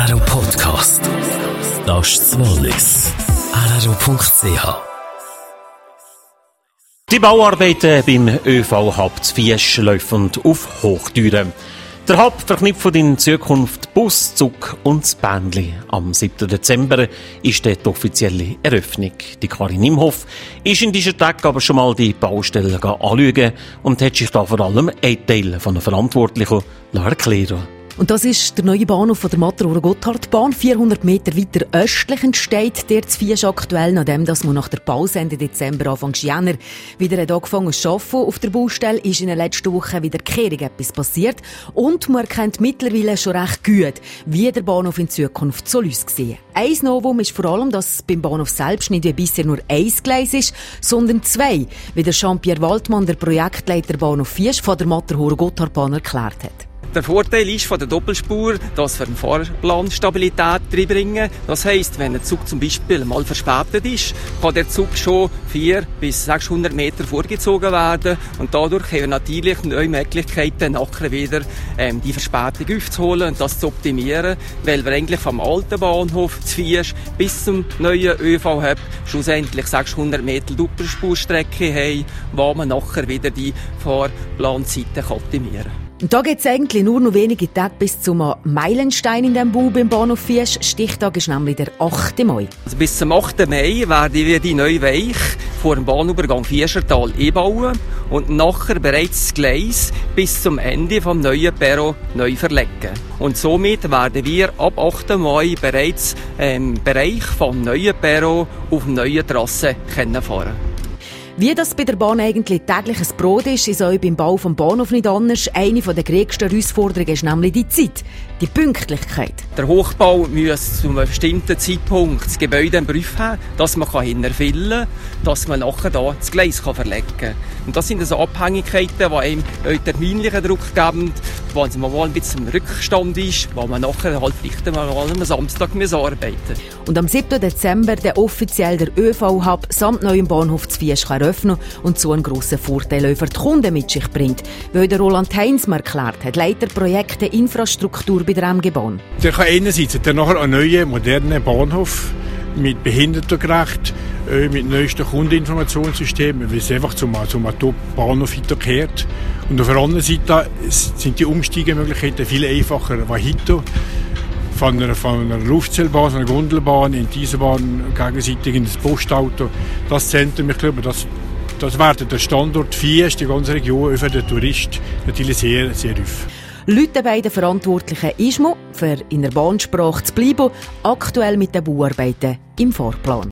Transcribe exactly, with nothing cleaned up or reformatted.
R R O Podcast. Das ist das Wallis. R R O Punkt C H. Die Bauarbeiten beim ÖV-Hub zu Fiesch laufen auf Hochtouren. Der Hub verknüpft in Zukunft Bus, Zug und das Bändli. Am siebten Dezember ist die offizielle Eröffnung. Die Karin Imhoff ist in dieser Tag aber schon mal die Baustelle anschauen und hat sich da vor allem ein Teil von den Verantwortlichen erklären. Und das ist der neue Bahnhof von der Matterhorn-Gotthardbahn. vierhundert Meter weiter östlich entsteht der zu Fiesch aktuell, nachdem dass man nach der Pause Ende Dezember, Anfang Jänner wieder angefangen zu arbeiten auf der Baustelle, ist in den letzten Wochen wieder kehrig etwas passiert. Und man erkennt mittlerweile schon recht gut, wie der Bahnhof in Zukunft soll aussehen. Ein Novum ist vor allem, dass beim Bahnhof selbst nicht wie bisher nur ein Gleis ist, sondern zwei, wie der Jean-Pierre Waldmann, der Projektleiter Bahnhof Fiesch von der Matterhorn-Gotthardbahn erklärt hat. Der Vorteil ist von der Doppelspur, dass wir eine Fahrplanstabilität reinbringen. Das heisst, wenn ein Zug zum Beispiel mal verspätet ist, kann der Zug schon vierhundert bis sechshundert Meter vorgezogen werden. Und dadurch haben wir natürlich neue Möglichkeiten, nachher wieder ähm, die Verspätung aufzuholen und das zu optimieren, weil wir eigentlich vom alten Bahnhof zu Fiesch bis zum neuen ÖV-Hub schlussendlich sechshundert Meter Doppelspurstrecke haben, wo man nachher wieder die Fahrplanzeiten optimieren kann. Und da geht es eigentlich nur noch wenige Tage bis zum Meilenstein in diesem Bau beim Bahnhof Fiesch. Stichtag ist nämlich der achte Mai. Also bis zum achten Mai werden wir die neue Weich vor dem Bahnübergang Fieschertal einbauen und nachher bereits das Gleis bis zum Ende vom neuen Perron neu verlegen. Und somit werden wir ab achten Mai bereits im Bereich vom neuen Perron auf der neuen Trasse fahren. Wie das bei der Bahn eigentlich tägliches Brot ist, ist auch beim Bau des Bahnhofs nicht anders. Eine der größten Herausforderungen ist nämlich die Zeit, die Pünktlichkeit. Der Hochbau muss zu einem bestimmten Zeitpunkt das Gebäude im Brief haben, dass man hinterfüllen kann, dass man nachher da das Gleis verlegen kann. Und das sind also Abhängigkeiten, die einem terminlichen Druck geben, wo es mal ein bisschen im Rückstand ist, wo man nachher halt vielleicht mal am Samstag arbeiten muss. Und am siebten Dezember der offiziell der ÖV-Hub samt neuem Bahnhof zu Fiesch kann öffnen und so einen grossen Vorteil für die Kunden mit sich bringt, wie der Roland Heinsmer erklärt hat, Leiter Projekte Infrastruktur bei der M G Bahn. Der kann einerseits dann nachher einen neuen, modernen Bahnhof mit behindertengerecht, mit neuesten Kundeninformationssystemen, weil es einfach zum, zum Top-Bahnhof weiterkehrt. Und auf der anderen Seite sind die Umsteigemöglichkeiten viel einfacher, weil heute von einer, von einer Luftseilbahn, einer Gondelbahn in diese Bahn gegenseitig in das Postauto. Das Zentrum, ich glaube, das, das wird der Standort Fiesch, die ganze Region, für den Tourist natürlich sehr, sehr häufig. Laut den beiden Verantwortlichen ist man, für in der Bahnsprache zu bleiben, aktuell mit den Bauarbeiten im Fahrplan.